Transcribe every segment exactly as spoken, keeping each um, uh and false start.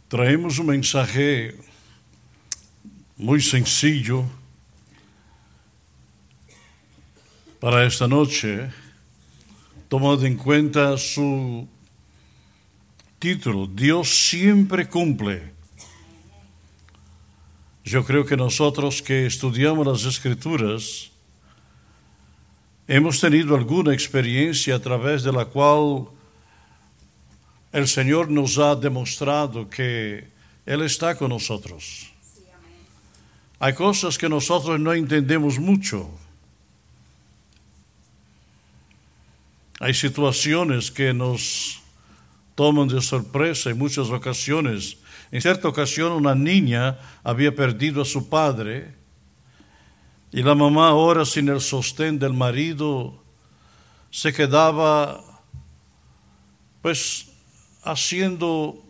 Traemos un mensaje muy sencillo para esta noche, tomando en cuenta su título, Dios siempre cumple. Yo creo que nosotros que estudiamos las Escrituras hemos tenido alguna experiencia a través de la cual el Señor nos ha demostrado que Él está con nosotros. Sí, amén. Hay cosas que nosotros no entendemos mucho. Hay situaciones que nos toman de sorpresa en muchas ocasiones. En cierta ocasión una niña había perdido a su padre y la mamá, ahora sin el sostén del marido, se quedaba pues haciendo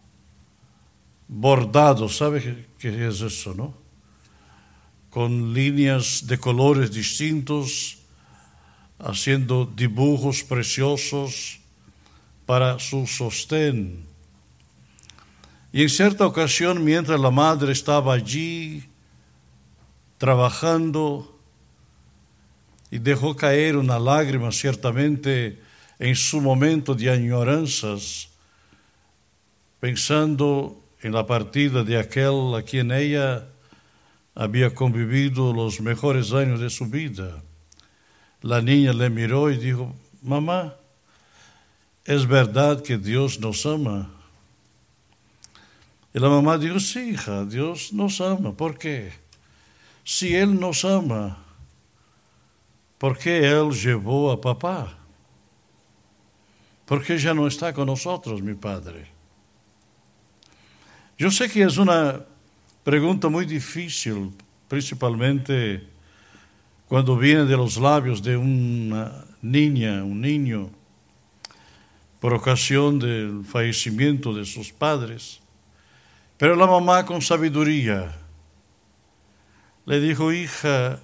bordados. ¿Sabe qué es eso, no? Con líneas de colores distintos, haciendo dibujos preciosos para su sostén. Y en cierta ocasión, mientras la madre estaba allí trabajando y dejó caer una lágrima ciertamente en su momento de añoranzas, pensando en la partida de aquel a quien ella había convivido los mejores años de su vida, la niña le miró y dijo: mamá, ¿es verdad que Dios nos ama? Y la mamá dijo: sí, hija, Dios nos ama. ¿Por qué? Si Él nos ama, ¿por qué Él llevó a papá? ¿Por qué ya no está con nosotros, mi padre? Yo sé que es una pregunta muy difícil, principalmente cuando viene de los labios de una niña, un niño, por ocasión del fallecimiento de sus padres. Pero la mamá, con sabiduría, le dijo: hija,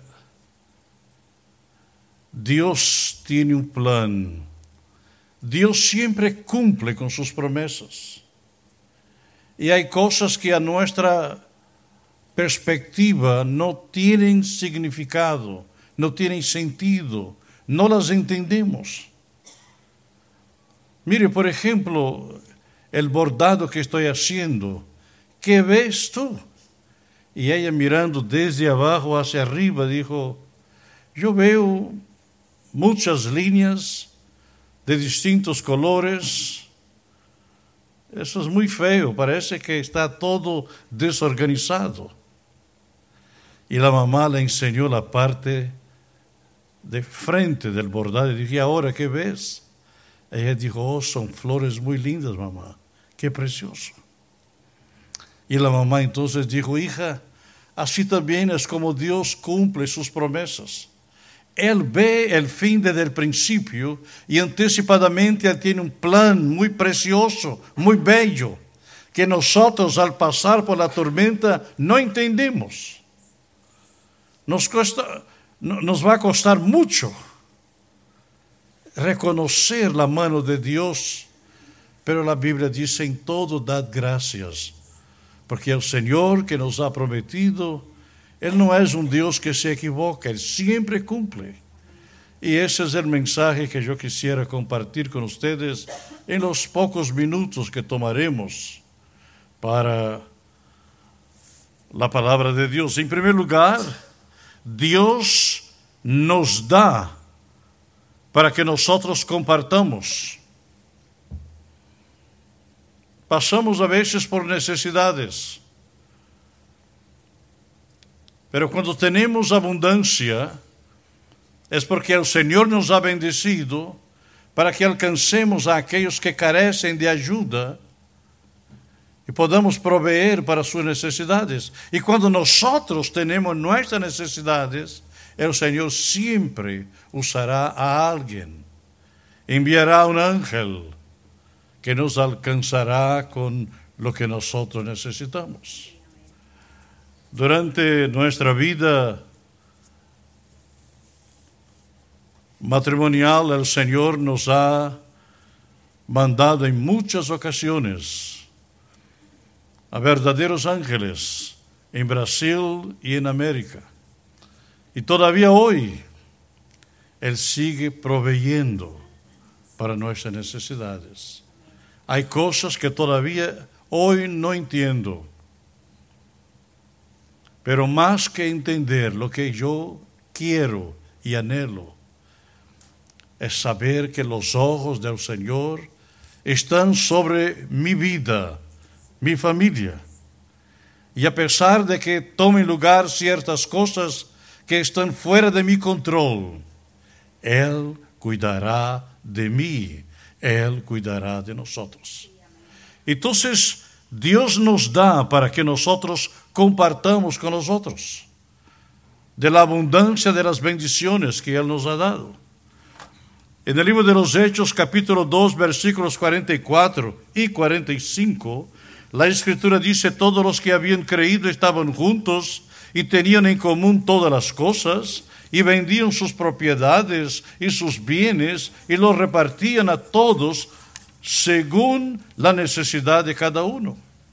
Dios tiene un plan. Dios siempre cumple con sus promesas. Y hay cosas que a nuestra perspectiva no tienen significado, no tienen sentido, no las entendemos. Mire, por ejemplo, el bordado que estoy haciendo. ¿Qué ves tú? Y ella, mirando desde abajo hacia arriba, dijo: yo veo muchas líneas de distintos colores. Eso es muy feo, parece que está todo desorganizado. Y la mamá le enseñó la parte de frente del bordado y dije: ¿y ahora qué ves? Ella dijo: oh, son flores muy lindas, mamá, qué precioso. Y la mamá entonces dijo: hija, así también es como Dios cumple sus promesas. Él ve el fin desde el principio y anticipadamente Él tiene un plan muy precioso, muy bello, que nosotros al pasar por la tormenta no entendemos. Nos cuesta, nos va a costar mucho reconocer la mano de Dios, pero la Biblia dice: en todo dad gracias, porque el Señor que nos ha prometido, Él no es un Dios que se equivoca, Él siempre cumple. Y ese es el mensaje que yo quisiera compartir con ustedes en los pocos minutos que tomaremos para la palabra de Dios. En primer lugar, Dios nos da para que nosotros compartamos. Pasamos a veces por necesidades, pero cuando tenemos abundancia es porque el Señor nos ha bendecido para que alcancemos a aquellos que carecen de ayuda y podamos proveer para sus necesidades. Y cuando nosotros tenemos nuestras necesidades, el Señor siempre usará a alguien, enviará un ángel que nos alcanzará con lo que nosotros necesitamos. Durante nuestra vida matrimonial, el Señor nos ha mandado en muchas ocasiones a verdaderos ángeles en Brasil y en América. Y todavía hoy Él sigue proveyendo para nuestras necesidades. Hay cosas que todavía hoy no entiendo, pero más que entender, lo que yo quiero y anhelo es saber que los ojos del Señor están sobre mi vida, mi familia. Y a pesar de que tomen lugar ciertas cosas que están fuera de mi control, Él cuidará de mí, Él cuidará de nosotros. Entonces, Dios nos da para que nosotros compartamos con los otros de la abundancia de las bendiciones que Él nos ha dado. En el libro de los Hechos, capítulo dos, versículos cuarenta y cuatro y cuarenta y cinco, la Escritura dice: todos los que habían creído estaban juntos y tenían en común todas las cosas, y vendían sus propiedades y sus bienes y los repartían a todos según la necesidad de cada uno.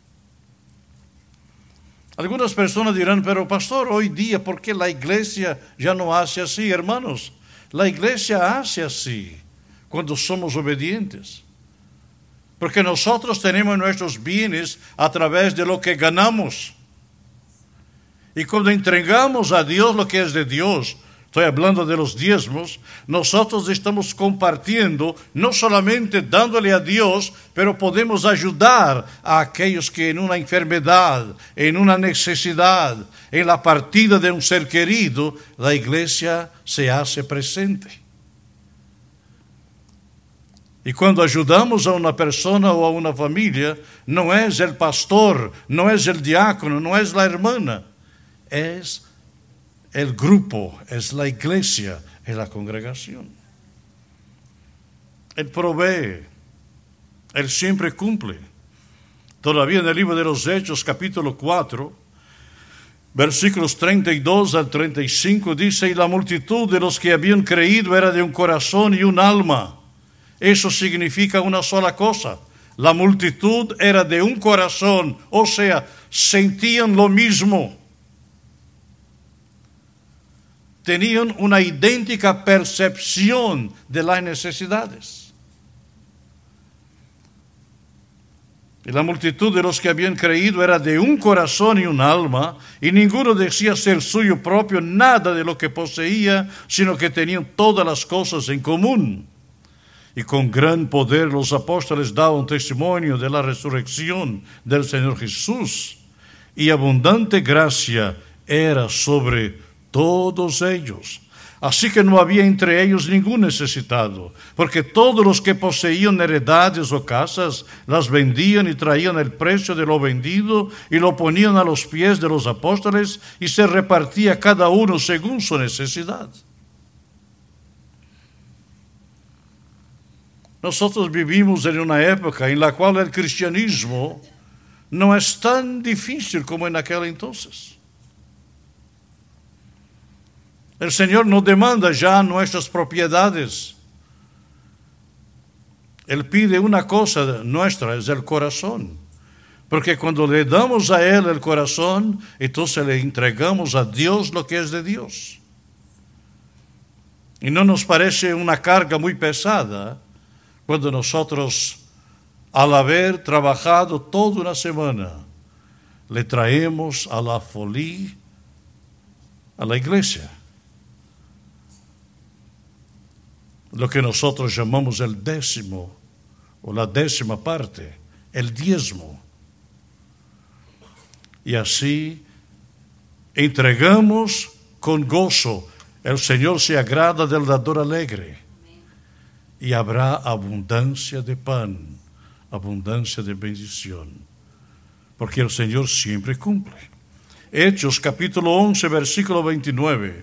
Algunas personas dirán: pero pastor, hoy día, ¿por qué la iglesia ya no hace así? Hermanos, la iglesia hace así cuando somos obedientes. Porque nosotros tenemos nuestros bienes a través de lo que ganamos. Y cuando entregamos a Dios lo que es de Dios, estoy hablando de los diezmos, nosotros estamos compartiendo, no solamente dándole a Dios, pero podemos ayudar a aquellos que en una enfermedad, en una necesidad, en la partida de un ser querido, la iglesia se hace presente. Y cuando ayudamos a una persona o a una familia, no es el pastor, no es el diácono, no es la hermana, es el grupo, es la iglesia, es la congregación. Él provee, Él siempre cumple. Todavía en el libro de los Hechos, capítulo cuatro, versículos treinta y dos al treinta y cinco, dice: y la multitud de los que habían creído era de un corazón y un alma. Eso significa una sola cosa: la multitud era de un corazón, o sea, sentían lo mismo. Tenían una idéntica percepción de las necesidades. Y la multitud de los que habían creído era de un corazón y un alma, y ninguno decía ser suyo propio nada de lo que poseía, sino que tenían todas las cosas en común. Y con gran poder los apóstoles daban testimonio de la resurrección del Señor Jesús, y abundante gracia era sobre todos ellos. Así que no había entre ellos ningún necesitado, porque todos los que poseían heredades o casas las vendían y traían el precio de lo vendido y lo ponían a los pies de los apóstoles, y se repartía cada uno según su necesidad. Nosotros vivimos en una época en la cual el cristianismo no es tan difícil como en aquel entonces. El Señor no demanda ya nuestras propiedades. Él pide una cosa nuestra, es el corazón. Porque cuando le damos a Él el corazón, entonces le entregamos a Dios lo que es de Dios. Y no nos parece una carga muy pesada cuando nosotros, al haber trabajado toda una semana, le traemos a la folía, a la iglesia, lo que nosotros llamamos el décimo o la décima parte, el diezmo. Y así entregamos con gozo. El Señor se agrada del dador alegre. Y habrá abundancia de pan, abundancia de bendición, porque el Señor siempre cumple. Hechos capítulo once, versículo veintinueve.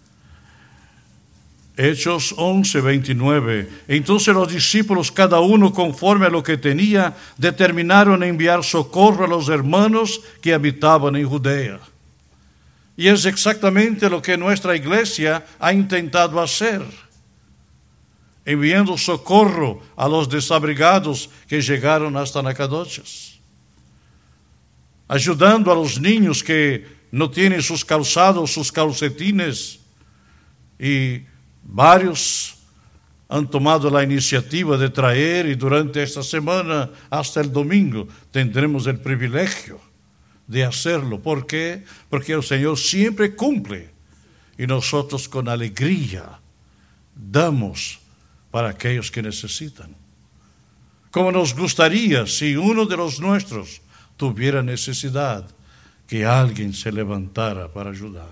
Hechos once, veintinueve. Entonces los discípulos, cada uno conforme a lo que tenía, determinaron enviar socorro a los hermanos que habitaban en Judea. Y es exactamente lo que nuestra iglesia ha intentado hacer, enviando socorro a los desabrigados que llegaron hasta Nacogdoches. ayudando a los niños que no tienen sus calzados, sus calcetines, y varios han tomado la iniciativa de traer, y durante esta semana hasta el domingo tendremos el privilegio de hacerlo. ¿Por qué? Porque el Señor siempre cumple y nosotros con alegría damos para aquellos que necesitan. Como nos gustaría si uno de los nuestros tuviera necesidad, que alguien se levantara para ayudar.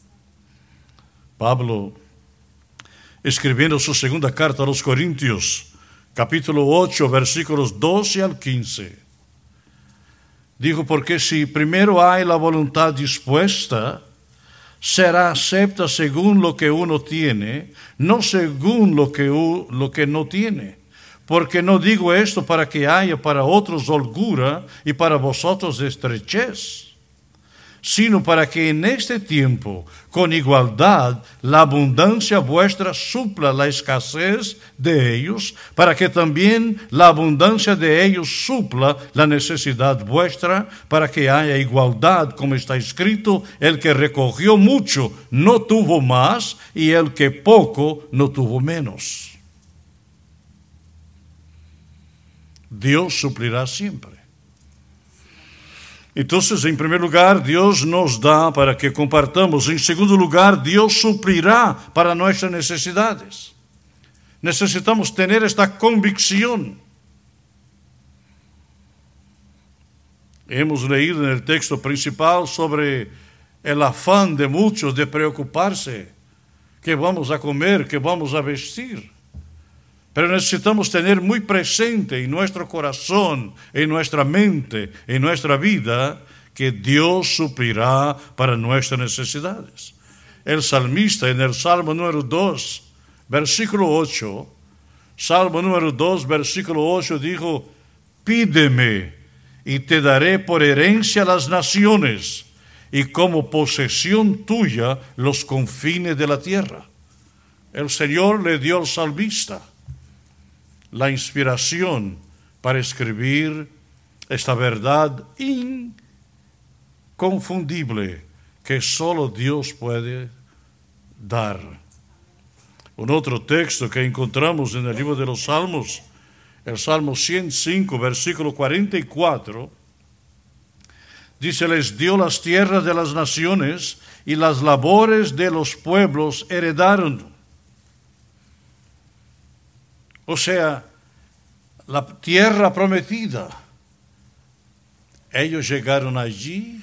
Pablo, escribiendo su segunda carta a los Corintios, capítulo ocho, versículos doce al quince, dijo: porque si primero hay la voluntad dispuesta, será acepta según lo que uno tiene, no según lo que, lo que no tiene. Porque no digo esto para que haya para otros holgura y para vosotros estrechez, sino para que en este tiempo, con igualdad, la abundancia vuestra supla la escasez de ellos, para que también la abundancia de ellos supla la necesidad vuestra, para que haya igualdad, como está escrito: el que recogió mucho no tuvo más, y el que poco no tuvo menos. Dios suplirá siempre. Entonces, en primer lugar, Dios nos da para que compartamos. En segundo lugar, Dios suplirá para nuestras necesidades. Necesitamos tener esta convicción. Hemos leído en el texto principal sobre el afán de muchos de preocuparse, qué vamos a comer, qué vamos a vestir. Pero necesitamos tener muy presente en nuestro corazón, en nuestra mente, en nuestra vida, que Dios suplirá para nuestras necesidades. El salmista en el Salmo número dos, versículo ocho, Salmo número dos, versículo ocho, dijo: pídeme y te daré por herencia las naciones, y como posesión tuya los confines de la tierra. El Señor le dio al salmista la inspiración para escribir esta verdad inconfundible que solo Dios puede dar. Un otro texto que encontramos en el libro de los Salmos, el Salmo ciento cinco, versículo cuarenta y cuatro, dice: les dio las tierras de las naciones y las labores de los pueblos heredaron. O sea, la tierra prometida. Ellos llegaron allí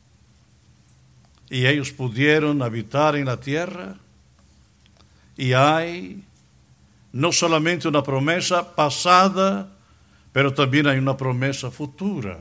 y ellos pudieron habitar en la tierra. Y hay no solamente una promesa pasada, pero también hay una promesa futura.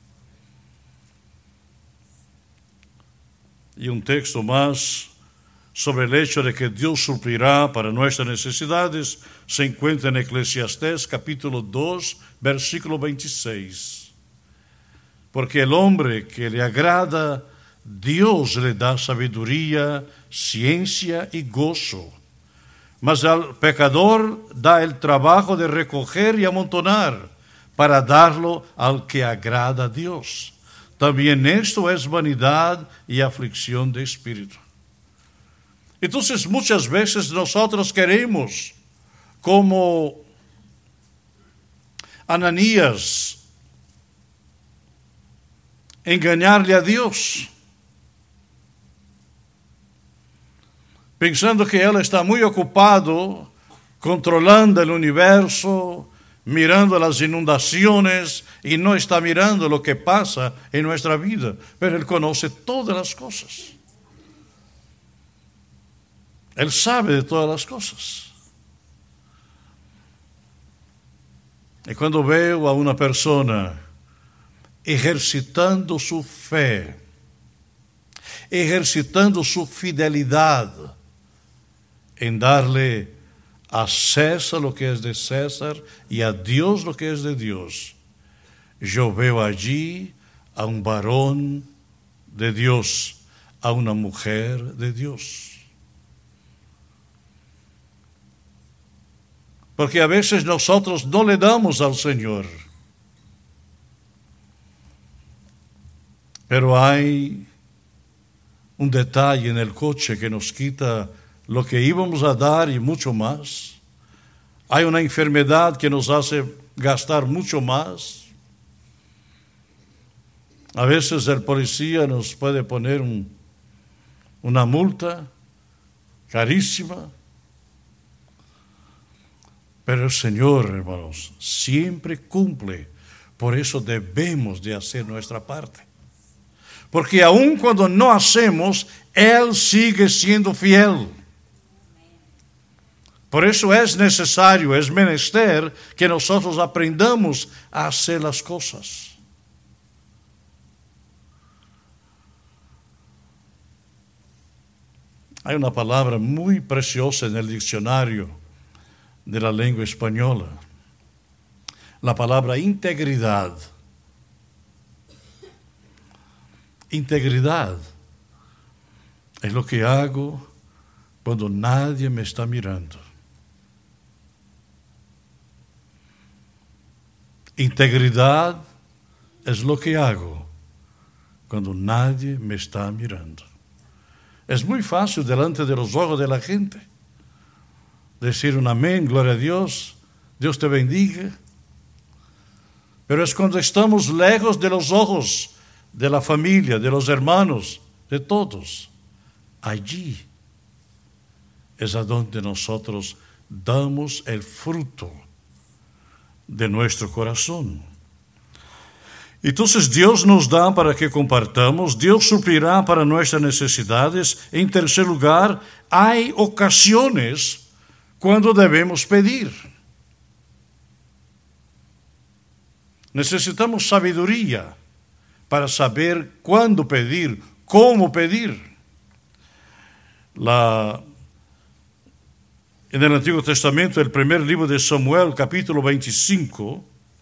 Y un texto más sobre el hecho de que Dios suplirá para nuestras necesidades se encuentra en Eclesiastés capítulo dos, versículo veintiséis. Porque el hombre que le agrada, Dios le da sabiduría, ciencia y gozo. Mas al pecador da el trabajo de recoger y amontonar para darlo al que agrada a Dios. También esto es vanidad y aflicción de espíritu. Entonces, muchas veces nosotros queremos, como Ananías, engañarle a Dios, pensando que Él está muy ocupado controlando el universo, mirando las inundaciones, y no está mirando lo que pasa en nuestra vida. Pero Él conoce todas las cosas. Él sabe de todas las cosas. Y cuando veo a una persona ejercitando su fe, ejercitando su fidelidad en darle a César lo que es de César y a Dios lo que es de Dios, yo veo allí a un varón de Dios, a una mujer de Dios. Porque a veces nosotros no le damos al Señor. Pero hay un detalle en el coche que nos quita lo que íbamos a dar y mucho más. Hay una enfermedad que nos hace gastar mucho más. A veces el policía nos puede poner un, una multa carísima. Pero el Señor, hermanos, siempre cumple. Por eso debemos de hacer nuestra parte. Porque aun cuando no hacemos, Él sigue siendo fiel. Por eso es necesario, es menester que nosotros aprendamos a hacer las cosas. Hay una palabra muy preciosa en el diccionario de la lengua española. La palabra integridad. Integridad es lo que hago cuando nadie me está mirando. Integridad es lo que hago cuando nadie me está mirando. Es muy fácil delante de los ojos de la gente decir un amén, gloria a Dios, Dios te bendiga. Pero es cuando estamos lejos de los ojos de la familia, de los hermanos, de todos. Allí es a donde nosotros damos el fruto de nuestro corazón. Entonces Dios nos da para que compartamos, Dios suplirá para nuestras necesidades. En tercer lugar, hay ocasiones cuando debemos pedir. Necesitamos sabiduría para saber cuándo pedir, cómo pedir. La, en el Antiguo Testamento, el primer libro de Samuel, capítulo veinticinco,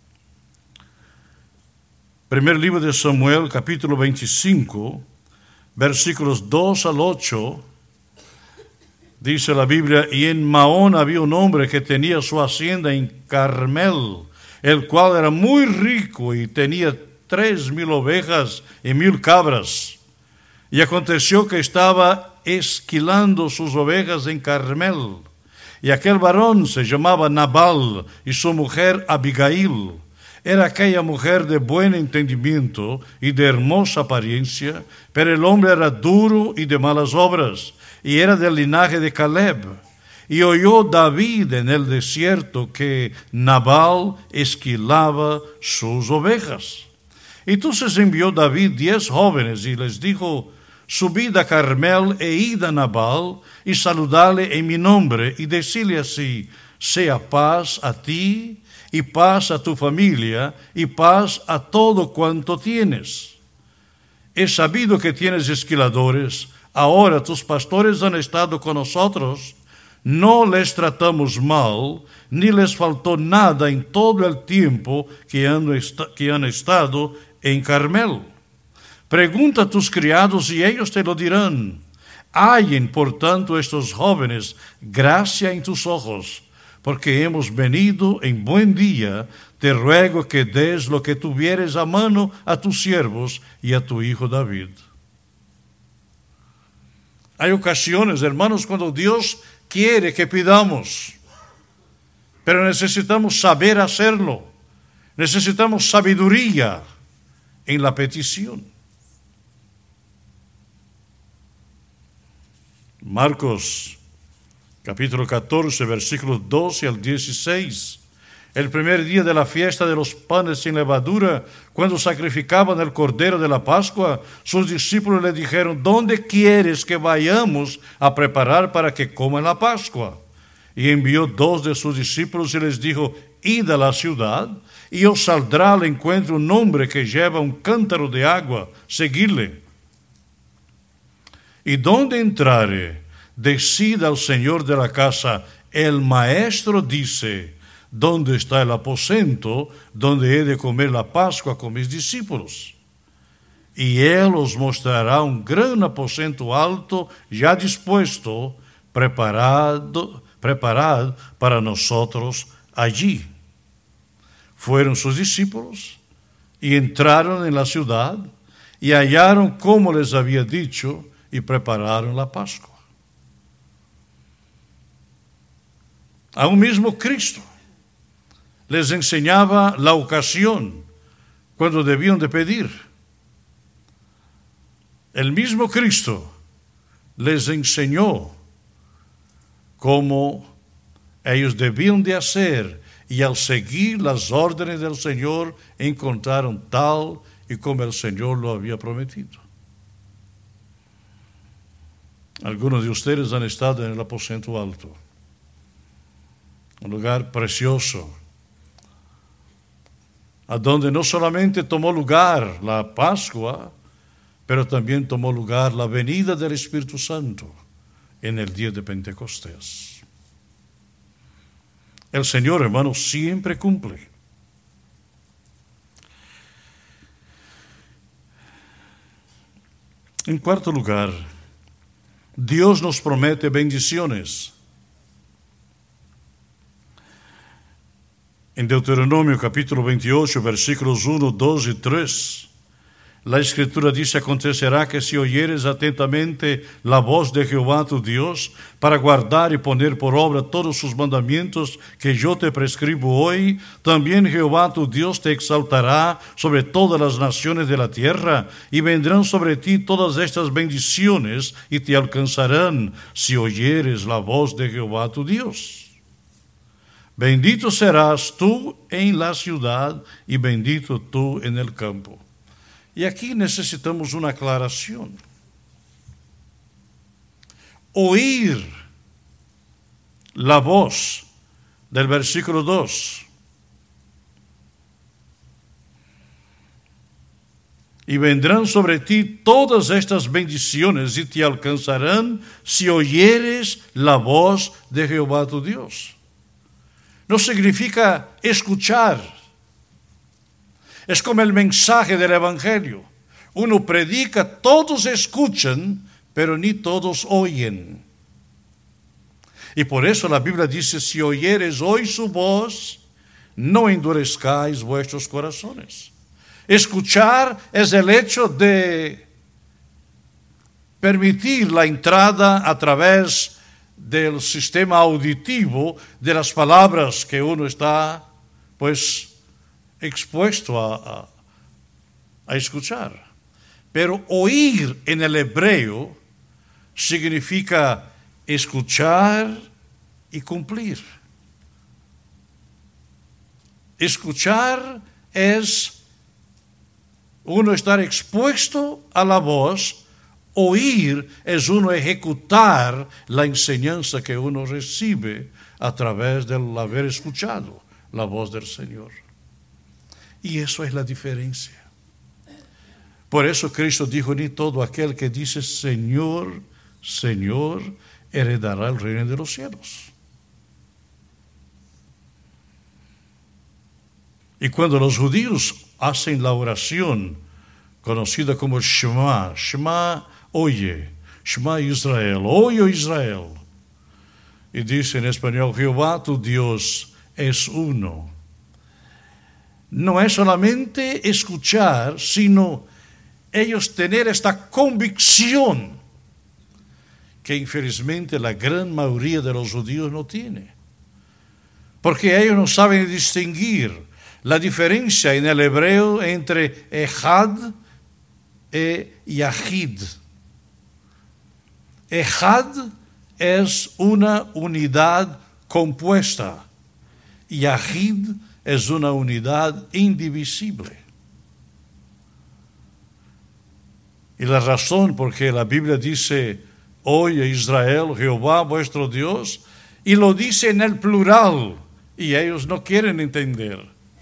primer libro de Samuel, capítulo veinticinco, versículos dos al ocho, dice la Biblia, y en Maón había un hombre que tenía su hacienda en Carmel, el cual era muy rico y tenía tres mil ovejas y mil cabras. Y aconteció que estaba esquilando sus ovejas en Carmel. Y aquel varón se llamaba Nabal y su mujer Abigail. Era aquella mujer de buen entendimiento y de hermosa apariencia, pero el hombre era duro y de malas obras, y era del linaje de Caleb. Y oyó David en el desierto que Nabal esquilaba sus ovejas. Entonces envió David diez jóvenes y les dijo, subid a Carmel e id a Nabal y saludadle en mi nombre y decidle así, sea paz a ti y paz a tu familia y paz a todo cuanto tienes. He sabido que tienes esquiladores, ahora tus pastores han estado con nosotros, no les tratamos mal, ni les faltó nada en todo el tiempo que han, est- que han estado en Carmel. Pregunta a tus criados y ellos te lo dirán. Hallen, por tanto, estos jóvenes gracia en tus ojos, porque hemos venido en buen día. Te ruego que des lo que tuvieres a mano a tus siervos y a tu hijo David. Hay ocasiones, hermanos, cuando Dios quiere que pidamos, pero necesitamos saber hacerlo. Necesitamos sabiduría en la petición. Marcos, capítulo catorce, versículos doce al dieciséis. El primer día de la fiesta de los panes sin levadura, cuando sacrificaban el cordero de la Pascua, sus discípulos le dijeron, ¿dónde quieres que vayamos a preparar para que coman la Pascua? Y envió dos de sus discípulos y les dijo, id a la ciudad, y os saldrá al encuentro un hombre que lleva un cántaro de agua, seguidle. Y donde entrare, decida al señor de la casa, el maestro dice, ¿dónde está el aposento donde he de comer la Pascua con mis discípulos? Y él os mostrará un gran aposento alto, ya dispuesto, preparado, preparado para nosotros allí. Fueron sus discípulos y entraron en la ciudad, y hallaron como les había dicho y prepararon la Pascua. Aún mismo Cristo les enseñaba la ocasión cuando debían de pedir. El mismo Cristo les enseñó cómo ellos debían de hacer, y al seguir las órdenes del Señor encontraron tal y como el Señor lo había prometido. Algunos de ustedes han estado en el aposento alto, un lugar precioso, a donde no solamente tomó lugar la Pascua, pero también tomó lugar la venida del Espíritu Santo en el día de Pentecostés. El Señor, hermanos, siempre cumple. En cuarto lugar, Dios nos promete bendiciones. En Deuteronomio capítulo veintiocho, versículos uno, dos y tres, la Escritura dice: acontecerá que si oyeres atentamente la voz de Jehová tu Dios, para guardar y poner por obra todos sus mandamientos que yo te prescribo hoy, también Jehová tu Dios te exaltará sobre todas las naciones de la tierra, y vendrán sobre ti todas estas bendiciones y te alcanzarán si oyeres la voz de Jehová tu Dios. Bendito serás tú en la ciudad y bendito tú en el campo. Y aquí necesitamos una aclaración. Oír la voz del versículo dos. Y vendrán sobre ti todas estas bendiciones y te alcanzarán si oyeres la voz de Jehová tu Dios. No significa escuchar. Es como el mensaje del Evangelio. Uno predica, todos escuchan, pero ni todos oyen. Y por eso la Biblia dice: si oyeres hoy su voz, no endurezcáis vuestros corazones. Escuchar es el hecho de permitir la entrada a través del sistema auditivo de las palabras que uno está, pues, expuesto a, a, a escuchar. Pero oír en el hebreo significa escuchar y cumplir. Escuchar es uno estar expuesto a la voz. Oír es uno ejecutar la enseñanza que uno recibe a través del haber escuchado la voz del Señor. Y eso es la diferencia. Por eso Cristo dijo: ni todo aquel que dice Señor, Señor, heredará el reino de los cielos. Y cuando los judíos hacen la oración conocida como Shema, Shema, oye, Shema Israel, oye Israel. Y dice en español: Jehová tu Dios es uno. No es solamente escuchar, sino ellos tener esta convicción que infelizmente la gran mayoría de los judíos no tiene. Porque ellos no saben distinguir la diferencia en el hebreo entre Ejad e Yahid. Ejad es una unidad compuesta. Yahid es una unidad indivisible. Y la razón por que la Biblia dice: oye Israel, Jehová vuestro Dios, y lo dice en el plural, y ellos no quieren entender.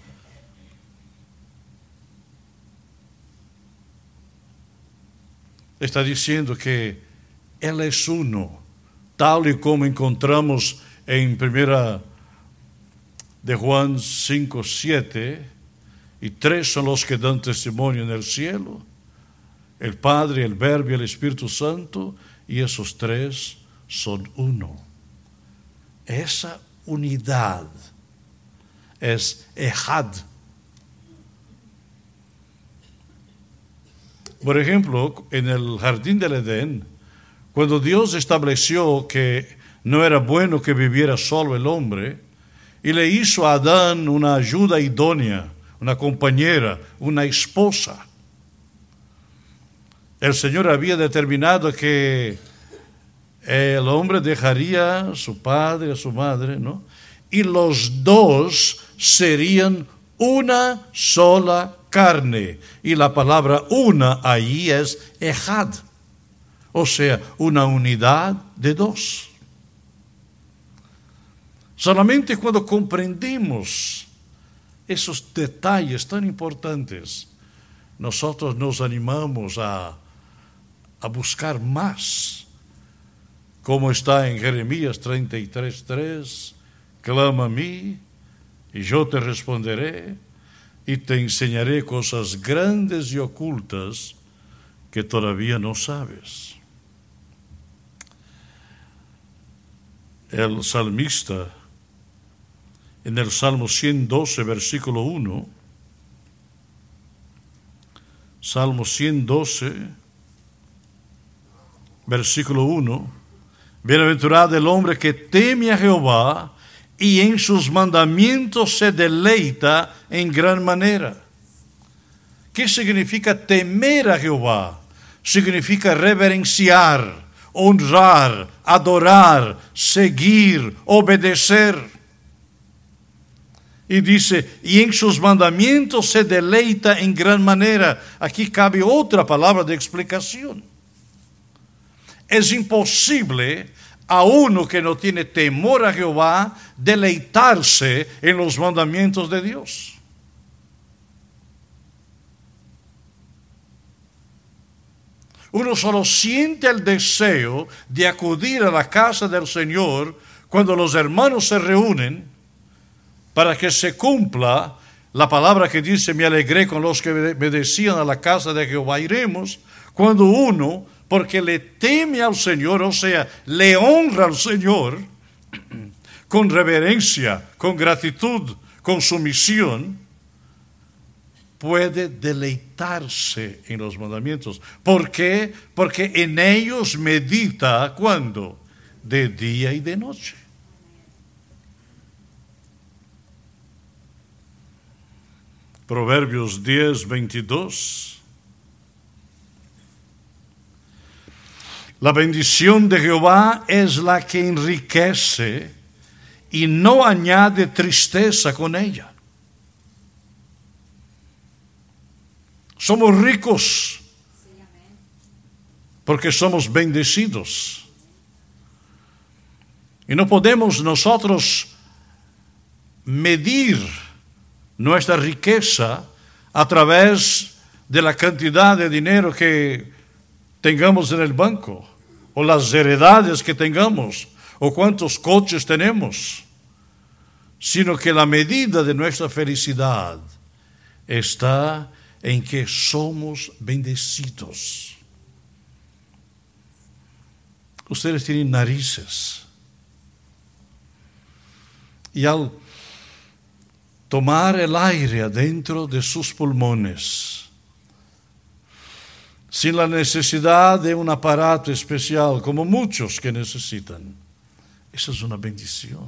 Está diciendo que Él es uno, tal y como encontramos en primera de Juan cinco, siete, y tres son los que dan testimonio en el cielo: el Padre, el Verbo y el Espíritu Santo, y esos tres son uno. Esa unidad es Ejad. Por ejemplo, en el jardín del Edén, cuando Dios estableció que no era bueno que viviera solo el hombre, y le hizo a Adán una ayuda idónea, una compañera, una esposa. El Señor había determinado que el hombre dejaría a su padre, a su madre, ¿no? Y los dos serían una sola carne. Y la palabra una ahí es ejad, o sea, una unidad de dos. Solamente cuando comprendemos esos detalles tan importantes, nosotros nos animamos a, a buscar más. Como está en Jeremías treinta y tres, tres, clama a mí y yo te responderé y te enseñaré cosas grandes y ocultas que todavía no sabes. El salmista, en el Salmo ciento doce, versículo uno, Salmo ciento doce, versículo uno, bienaventurado el hombre que teme a Jehová y en sus mandamientos se deleita en gran manera. ¿Qué significa temer a Jehová? Significa reverenciar, honrar, adorar, seguir, obedecer. Y dice, y en sus mandamientos se deleita en gran manera. Aquí cabe otra palabra de explicación. Es imposible a uno que no tiene temor a Jehová deleitarse en los mandamientos de Dios. Uno solo siente el deseo de acudir a la casa del Señor cuando los hermanos se reúnen para que se cumpla la palabra que dice, me alegré con los que me decían a la casa de Jehová iremos, cuando uno, porque le teme al Señor, o sea, le honra al Señor, con reverencia, con gratitud, con sumisión, puede deleitarse en los mandamientos. ¿Por qué? Porque en ellos medita, ¿cuándo? De día y de noche. Proverbios diez, veintidós. La bendición de Jehová es la que enriquece y no añade tristeza con ella. Somos ricos porque somos bendecidos. Y no podemos nosotros medir nuestra riqueza a través de la cantidad de dinero que tengamos en el banco, o las heredades que tengamos, o cuántos coches tenemos, sino que la medida de nuestra felicidad está en que somos bendecidos. Ustedes tienen narices, y al tomar el aire adentro de sus pulmones, sin la necesidad de un aparato especial, como muchos que necesitan, esa es una bendición.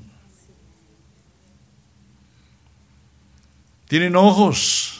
Tienen ojos,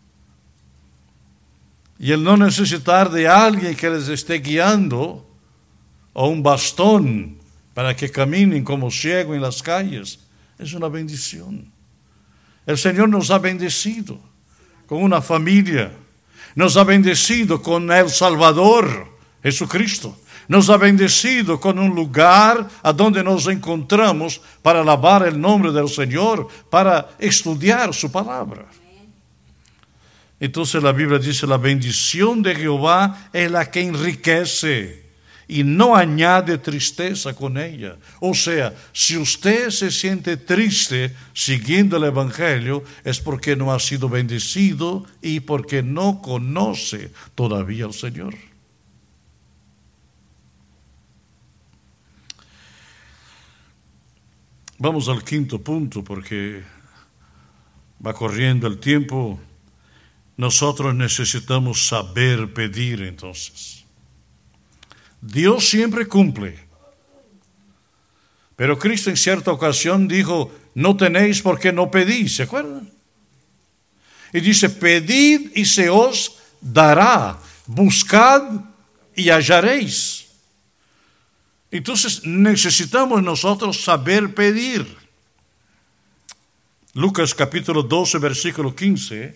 y el no necesitar de alguien que les esté guiando, o un bastón para que caminen como ciegos en las calles, es una bendición. El Señor nos ha bendecido con una familia, nos ha bendecido con el Salvador, Jesucristo, nos ha bendecido con un lugar a donde nos encontramos para alabar el nombre del Señor, para estudiar su palabra. Entonces la Biblia dice, la bendición de Jehová es la que enriquece y no añade tristeza con ella. O sea, si usted se siente triste siguiendo el Evangelio, es porque no ha sido bendecido y porque no conoce todavía al Señor. Vamos al quinto punto porque va corriendo el tiempo nosotros necesitamos saber pedir entonces. Dios siempre cumple. Pero Cristo en cierta ocasión dijo, no tenéis porque no pedís, ¿se acuerdan? Y dice, pedid y se os dará, buscad y hallaréis. Entonces necesitamos nosotros saber pedir. Lucas capítulo doce, versículo quince.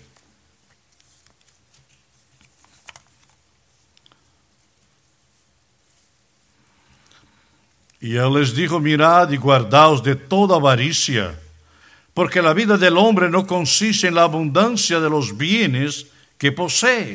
Y él les dijo, mirad y guardaos de toda avaricia, porque la vida del hombre no consiste en la abundancia de los bienes que posee.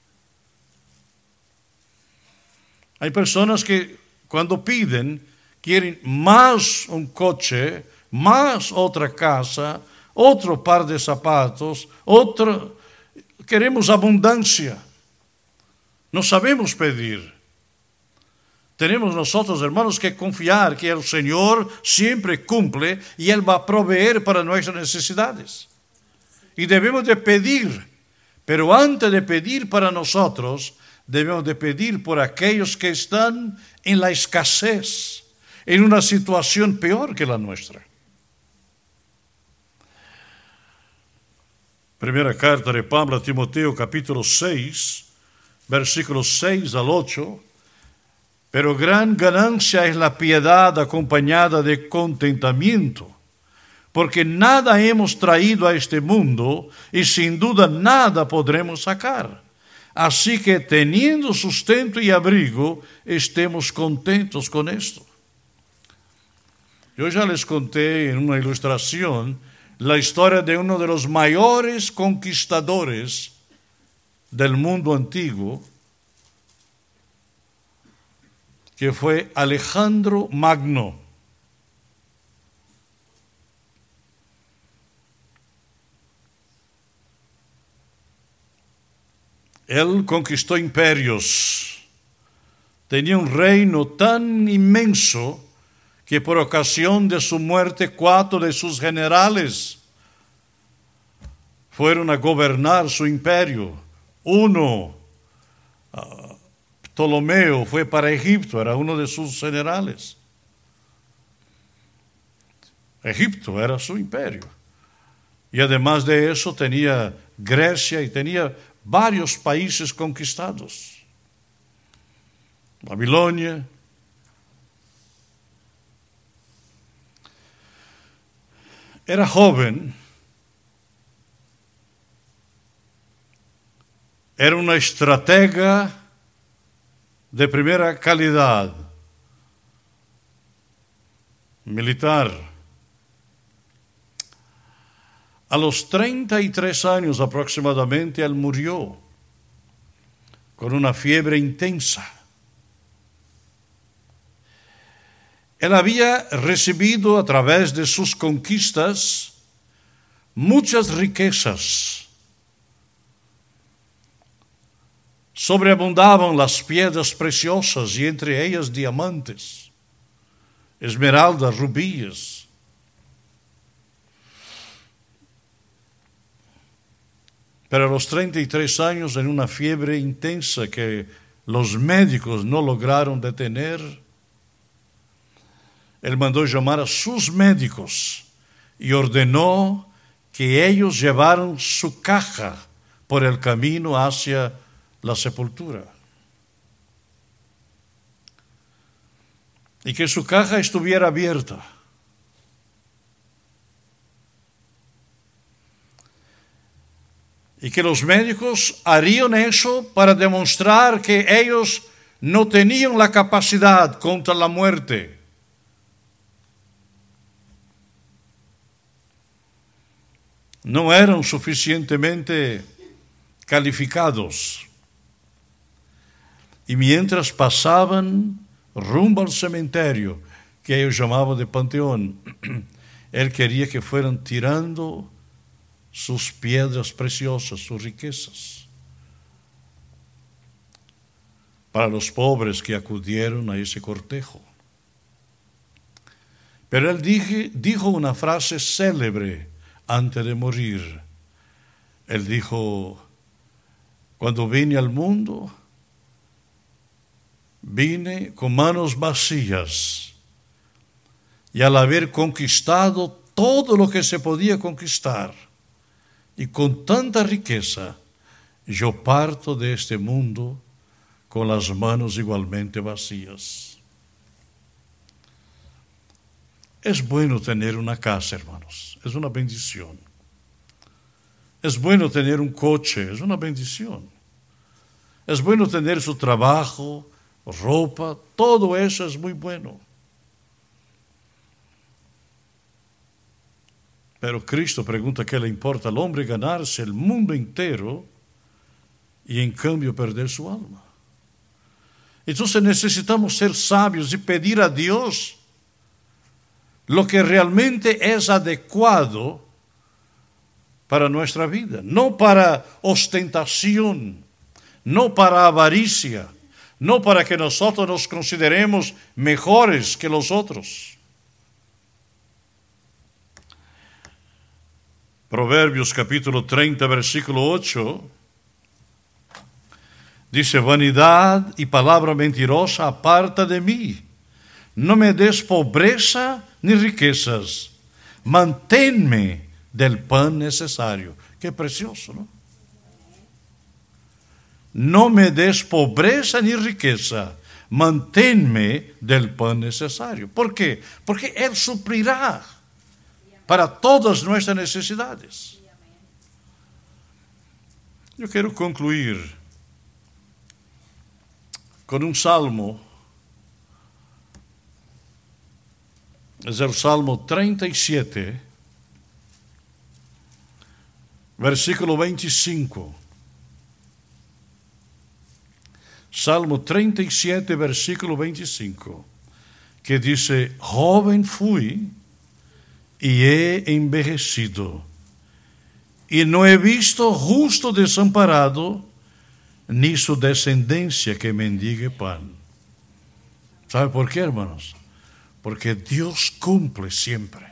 Hay personas que cuando piden quieren más un coche, más otra casa, otro par de zapatos, otro. Queremos abundancia. No sabemos pedir. Tenemos nosotros, hermanos, que confiar que el Señor siempre cumple y Él va a proveer para nuestras necesidades. Y debemos de pedir, pero antes de pedir para nosotros, debemos de pedir por aquellos que están en la escasez, en una situación peor que la nuestra. Primera carta de Pablo a Timoteo, capítulo seis, versículos seis al ocho. Pero gran ganancia es la piedad acompañada de contentamiento, porque nada hemos traído a este mundo y sin duda nada podremos sacar. Así que teniendo sustento y abrigo, estemos contentos con esto. Yo ya les conté en una ilustración la historia de uno de los mayores conquistadores del mundo antiguo, que fue Alejandro Magno. Él conquistó imperios. Tenía un reino tan inmenso que por ocasión de su muerte cuatro de sus generales fueron a gobernar su imperio. Uno, uh, Ptolomeo, fue para Egipto, era uno de sus generales. Egipto era su imperio. Y además de eso tenía Grecia y tenía varios países conquistados. Babilonia. Era joven. Era una estratega de primera calidad, militar. A los treinta y tres años aproximadamente, él murió con una fiebre intensa. Él había recibido a través de sus conquistas muchas riquezas. Sobreabundaban las piedras preciosas y entre ellas diamantes, esmeraldas, rubíes. Pero a los treinta y tres años, en una fiebre intensa que los médicos no lograron detener, él mandó llamar a sus médicos y ordenó que ellos llevaran su caja por el camino hacia la sepultura. Y que su caja estuviera abierta. Y que los médicos harían eso para demostrar que ellos no tenían la capacidad contra la muerte. No eran suficientemente calificados. Y mientras pasaban rumbo al cementerio, que ellos llamaban de panteón, él quería que fueran tirando sus piedras preciosas, sus riquezas, para los pobres que acudieron a ese cortejo. Pero él dije, dijo una frase célebre antes de morir. Él dijo, Cuando vine al mundo, vine con manos vacías, y al haber conquistado todo lo que se podía conquistar, y con tanta riqueza, yo parto de este mundo con las manos igualmente vacías. Es bueno tener una casa, hermanos, es una bendición. Es bueno tener un coche, es una bendición. Es bueno tener su trabajo, ropa, todo eso es muy bueno. Pero Cristo pregunta qué le importa al hombre ganarse el mundo entero y en cambio perder su alma. Entonces necesitamos ser sabios y pedir a Dios lo que realmente es adecuado para nuestra vida, no para ostentación, no para avaricia, no para que nosotros nos consideremos mejores que los otros. Proverbios capítulo treinta, versículo ocho, dice: vanidad y palabra mentirosa aparta de mí. No me des pobreza ni riquezas. Manténme del pan necesario. Qué precioso, ¿no? No me des pobreza ni riqueza. Manténme del pan necesario. ¿Por qué? Porque Él suplirá para todas nuestras necesidades. Yo quiero concluir con un salmo. Es el Salmo treinta y siete, versículo veinticinco. Salmo treinta y siete, versículo veinticinco, que dice: joven fui y he envejecido, y no he visto justo desamparado, ni su descendencia que mendigue pan. ¿Sabe por qué, hermanos? Porque Dios cumple siempre.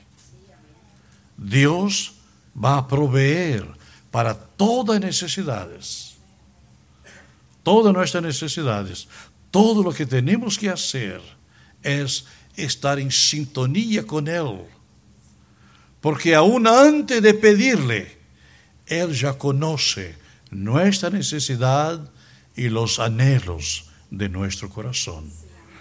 Dios va a proveer para todas necesidades. Todas nuestras necesidades. Todo lo que tenemos que hacer es estar en sintonía con Él. Porque aún antes de pedirle, Él ya conoce nuestra necesidad y los anhelos de nuestro corazón.